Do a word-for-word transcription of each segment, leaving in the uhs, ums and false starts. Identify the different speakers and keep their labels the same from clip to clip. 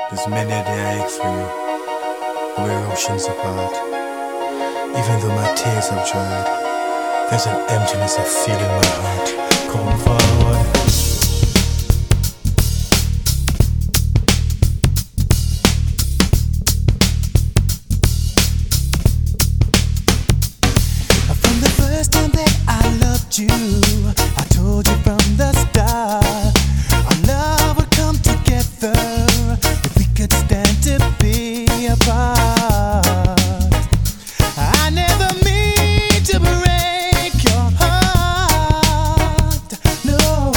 Speaker 1: There's many a day I ache for you, but we're oceans apart. Even though my tears have dried, there's an emptiness I feel in my heart. Come forward.
Speaker 2: From the first time that I loved you, I told you from the start, our love would come together if we could stand to be apart. I never mean to break your heart, no.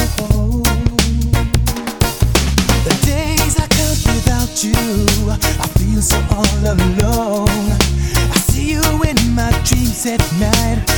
Speaker 2: The days I count without you, I feel so all alone. I see you in my dreams at night.